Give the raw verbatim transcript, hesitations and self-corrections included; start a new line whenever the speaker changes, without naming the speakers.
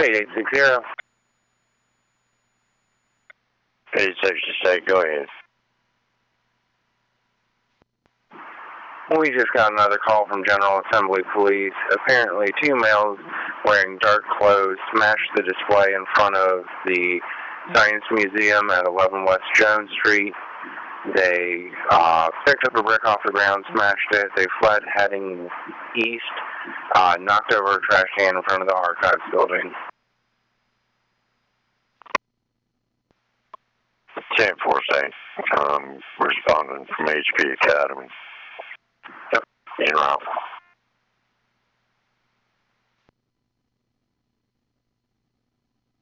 eight six zero.
eight six six, go ahead.
We just got another call from General Assembly Police. Apparently, two males wearing dark clothes smashed the display in front of the Science Museum at eleven West Jones Street. They uh, picked up a brick off the ground, smashed it. They fled heading east, uh, knocked over a trash can in front of the archives building.
ten four eight, um, responding from H P Academy.
Yep.
En route.